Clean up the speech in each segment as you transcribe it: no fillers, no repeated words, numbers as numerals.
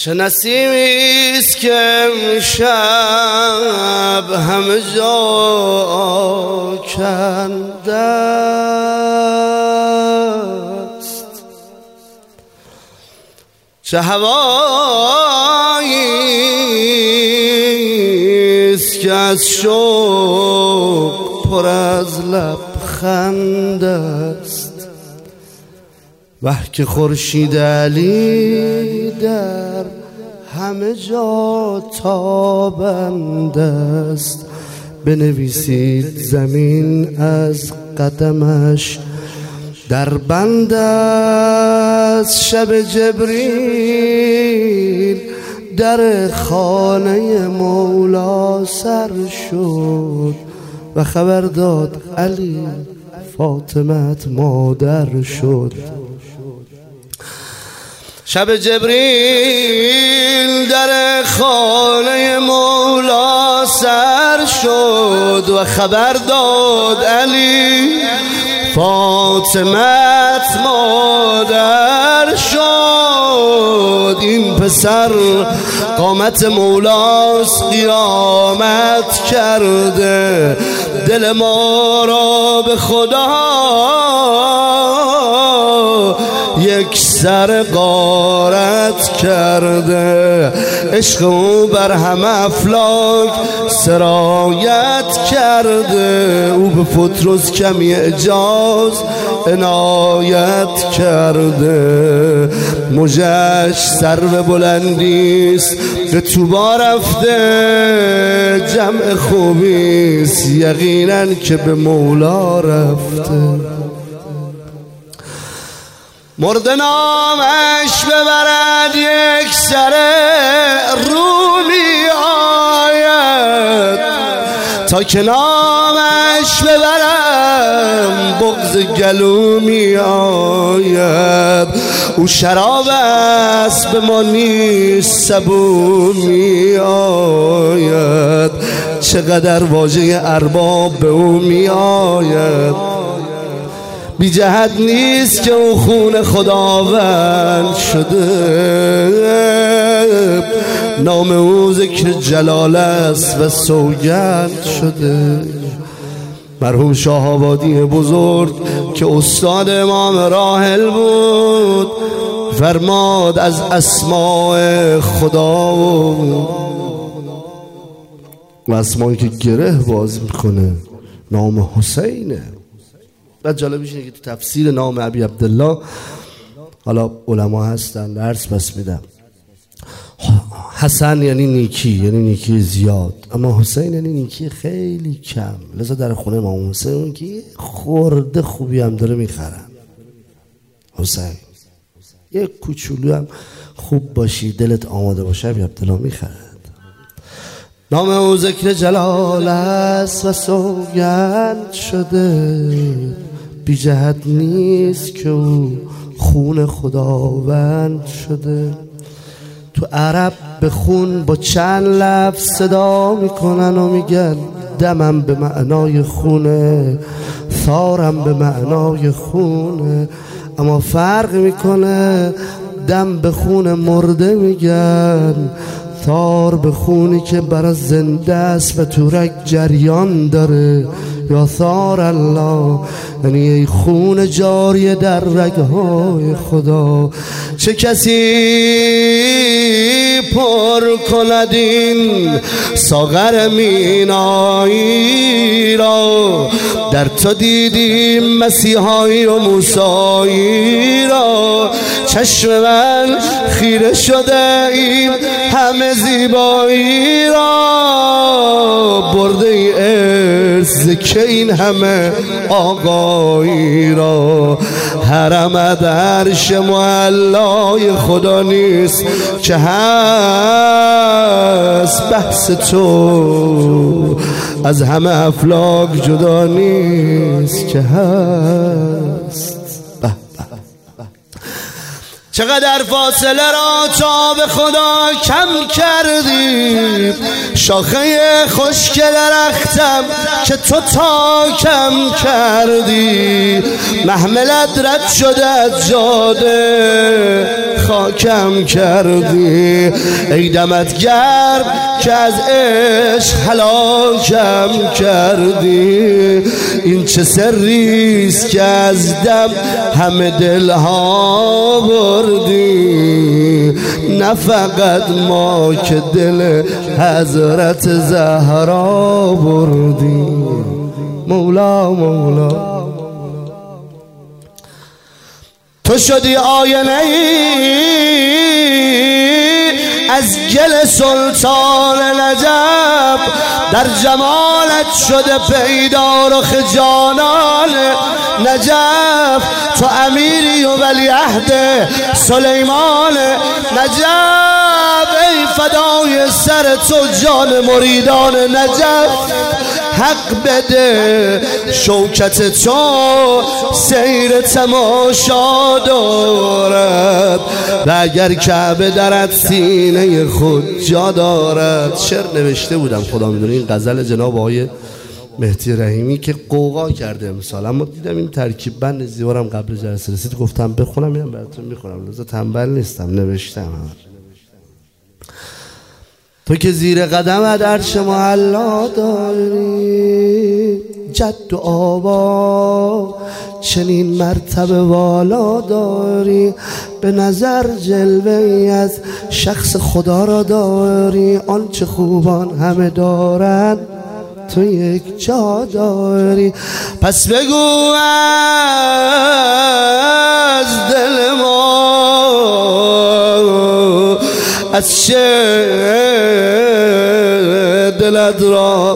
چه نسیمیست که امشب همه جا کنده است، چه هواییست که از شوق پر از لبخند است. وه که خورشید علی در همه جا تابنده است. بنویسید زمین از قدمش در بند است. شب جبریل در خانه مولا سر شد و خبر داد علی فاطمت مادر شد. شب جبریل در خانه مولا سر شد و خبر داد علی فاطمت مادر شد. این پسر قامت مولاست قیامت کرده، دل ما را به خدا یک سر غارت کرده. عشق او بر همه افلاک سرایت کرده. او به پطرس کمی اعجاز عنایت کرده. موجش سرو بلندیست به طوبا رفته، جمع خوبیست یقینا که به مولا رفته. مرد نامش ببرد یک سر رومی آید، تا که نامش ببرم بغض گلومی آید. او شراب است به ما نیست سبو می آید، چقدر واژه ارباب به او می آید. بی جهت نیست که او خون خداوند شده، نام او ذکر جلال است و سوگند شده. مرحوم شاه آبادی بزرگ که استاد امام راحل بود فرماد از اسماء خدا و اسمایی که گره باز میکنه نام حسینه. بعد جالبش اینه که تو تفسیر نام ابی عبدالله، حالا علما هستن درس پس میدم، حسن یعنی نیکی، یعنی نیکی زیاد، اما حسین یعنی نیکی خیلی کم. لذا در خونه امام حسین که خورده خوبی هم داره میخرن. حسین یک کوچولو هم خوب باشی دلت آماده باشه ابی عبدالله میخرد. نام او ذکر جلال است و سوگند شده، بی جهت نیست که او خون خداوند شده. تو عرب به خون با چند لفظ صدا میکنن و میگن دمم به معنای خونه، ثارم به معنای خونه، اما فرق میکنه. دم به خون مرده میگن، ثار به خونی که برای زنده است و تو رگ جریان داره. یا ثار الله یعنی ای خون جاری در رگهای خدا. چه کسی پر کند این ساغر مینایی را، در تو دیدیم مسیحایی و موسایی را. چشم من خیره شده این همه زیبایی را، برده ای ارز که این همه آقایی را. حرم عرش معلای خدا نیست که هست بحث تو، از همه افلاک جدا نیست که هست. چقدر فاصله را تا به خدا کم کردی، شاخه خشک درختم که تو تا کم کردی، محملت رد شده از جاده خاکم کردی، ای دمت گرم که از عشق هلاکم کردی، این چه سریست که از دم همه دلها بردی، نه فقط ما که دل حضرت زهرا بردی. مولا مولا تو شدی آینه از گل سلطان نجف، در جمالت شده پیدا رخ جانان نجف، تو امیری و ولیعهد سلیمان نجف، ای فدای سر تو جان مریدان نجف، حق بده شوکت تو سیر تماشا دارد، و اگر کعبه درت سینه خود جا دارد. شعر نوشته بودم خدا میدونه، این غزل جناب آقای مهدی رحیمی که قوقا کرده امسال، اما دیدم این ترکیب بند زیبارم قبل جلسه رسید گفتم بخونم، میام براتون میخونم، لذا تنبل نیستم، نوشتم. تو که زیر قدمت عرش معلا داری، جد و آبا چنین مرتبه والا داری، به نظر جلوه‌ای از شخص خدا را داری، آنچه خوبان همه دارند تو یک جا داری، پس بگو از دل ما از چه دلت را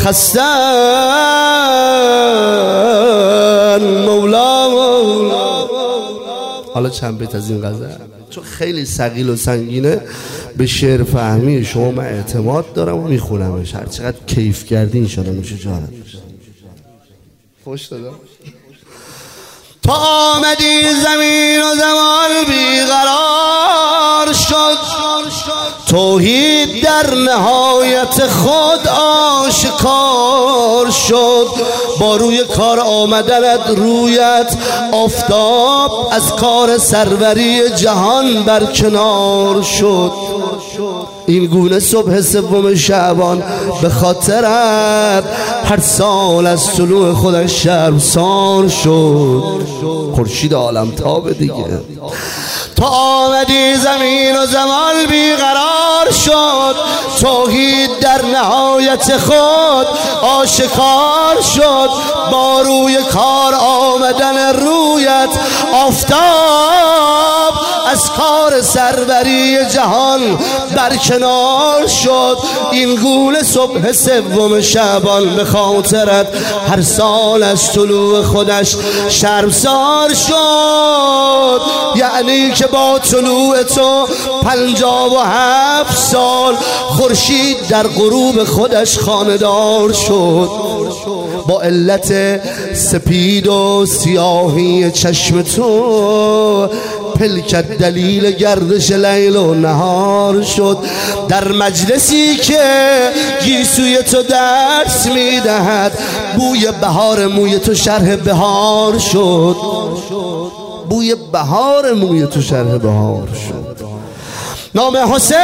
خستن مولا مولا. حالا چند بیت از این غزل چون خیلی ثقیل و سنگینه، به شعر فهمی شما من اعتماد دارم و میخونمش، هر چقدر کیف کردی انشاءالله میشه جارت میشه. خوش دادم تو آمدی زمین و زمان بیقرار شد، توحید در نهایت خود آشکار شد، با روی کار آمدنت رویت آفتاب از کار سروری جهان برکنار شد، این گونه صبح سوم شعبان به خاطرت هر سال از طلوع خودش شرمسار شد، خورشید عالم تاب دیگه. تو آمدی زمین و زمان بیقرار شد، توحید در نهایت خود آشکار شد، با روی کار آمدن رویت آفتاب از کار سروری جهان برکنار شد، این گونه صبح سوم شعبان به خاطرت هر سال از طلوع خودش شرمسار شد، یعنی که با طلوع تو 57 سال خورشید در غروب خودش خانه‌دار شد، با علت سپید و سیاهی چشم تو پلکت دلیل گردش لیل و نهار شد، در مجلسی که گیسوی تو درس میدهد بوی بهار موی تو شرح بهار شد، بوی بهار موی تو شرح بهار شد، نام حسین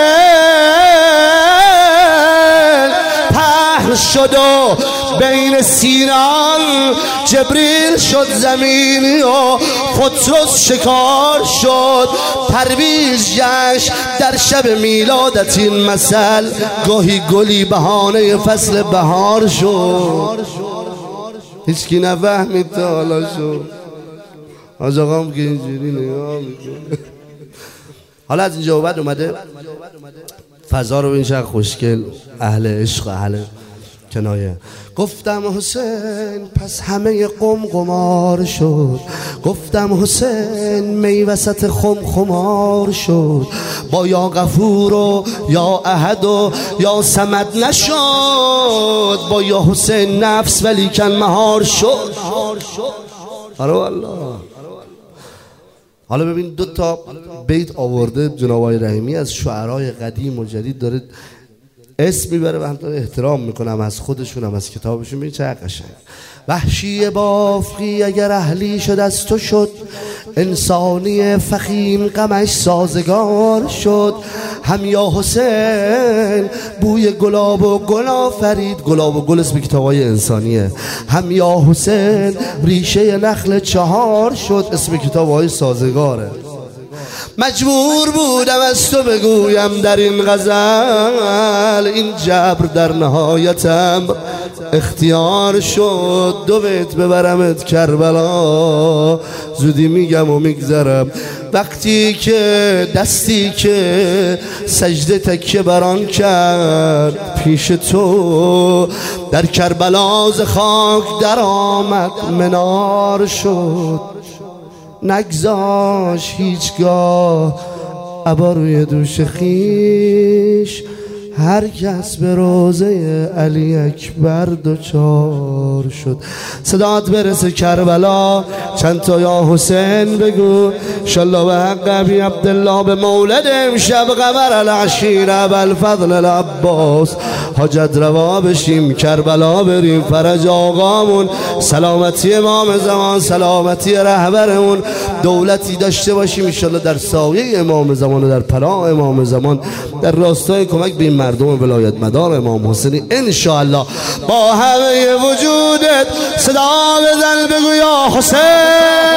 پهن شد و بین سینان جبریل شد زمینی و پطرس شکار شد، پرویز جشن در شب میلادت این مثل گاهی گلی بهانه فصل بهار شد، هیچ کی نفهمید تا حالا شد، آج آقام که اینجوری نگاه میکنه. حالا از اینجا بعد اومده فضا رو این شخص خوشگل اهل عشق اهل کنایه. گفتم حسین پس همه قم قمار شد، گفتم حسین می وسط خم خمار شد، با یا غفور و یا احد و یا صمد نشد، با یا حسین نفس ولی کن مهار شد. آره والله حالا ببین 2 تا بیت آورده جناب آقای رحیمی از شعرای قدیم و جدید، داره اسم میبره و هم احترام میکنم از خودشون هم از کتابشون. ببین چه قشنگ. وحشی بافقی اگر اهلی شد از تو شد، انسانی فخیم غمش سازگار شد. هم یا حسین بوی گلاب و گل آفرید، گلاب و گل اسم کتابای انسانیه. هم یا حسین ریشه نخل 4 شد، اسم کتابای سازگاره. مجبور بودم از تو بگویم در این غزل، این جبر در نهایتم اختیار شد. 2 بیت ببرمت کربلا، زودی میگم و میگذرم. وقتی که دستی که سجده تکیه بران کرد پیش تو، در کربلا ز خاک در آمد منار شد. نگذاش هیچگاه عبا روی دوش خیش، هر کس به روضه علی اکبر دوچار شد. صدات برسه کربلا، چند تا یا حسین بگو. انشالله به حق ابی عبدالله به مولد امشب قمر العشیر ابوالفضل العباس حاجت روا بشیم، کربلا بریم. فرج آقامون، سلامتی امام زمان، سلامتی رهبرمون، دولتی داشته باشیم انشالله در سایه امام زمان و در پناه امام زمان، در راستای کمک به این مردم ولایت مدار امام حسینی انشاءالله. با همه وجودت صدا بزن بگو یا حسین.